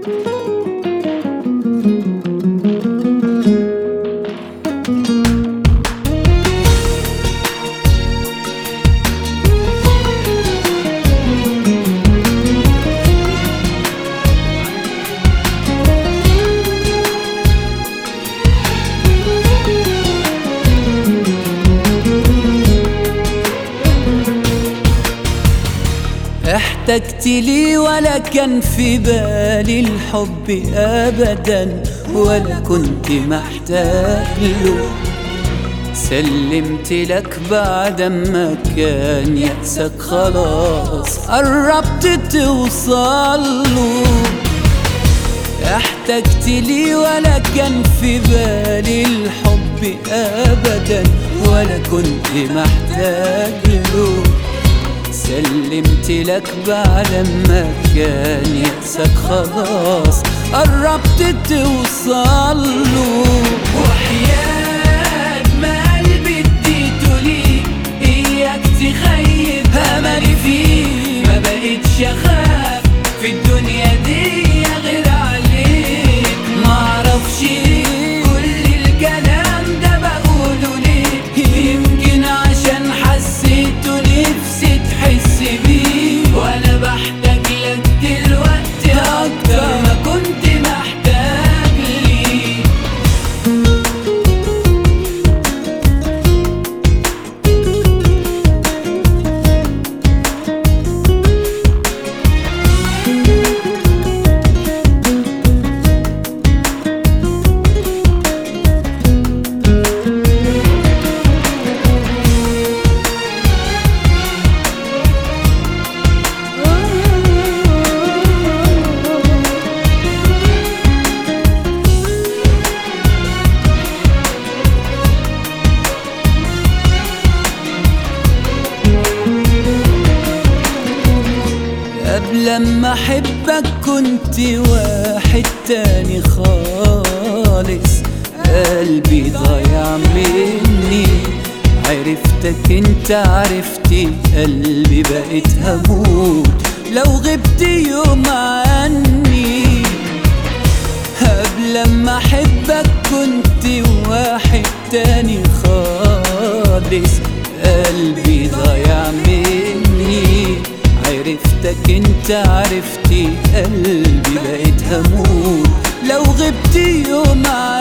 احتجت لي ولا كان في بالي الحب أبدا، ولا كنت محتاج له. سلمت لك بعد ما كان يأسك خلاص قربت توصل له. احتجت لي ولا كان في بالي الحب أبدا، ولا كنت محتاج له. سلمت لك بعد ما كان يأسك خلاص قربت توصل له. وحياة ما قلبي اديته ليك إياك تخيب أملي فيه. ما بقتش أخاف في الدنيا دي غير عليك. معرفش كل الكلام ده بقوله ليه، يمكن عشان حسيته نفسي تحس بيه. وانا بحتاج لك دلوقتي اكتر ما كنت محتاج ليه. لما احبك كنت واحد تاني خالص، قلبي ضايع مني. عرفتك انت عرفتي قلبي بقيت هموت لو غبت يوم عني. قبل ما احبك كنت واحد تاني خالص، قلبي ضايع مني. عرفتك انت عرفتي قلبي بقيت هموت لو غبت يوم عني.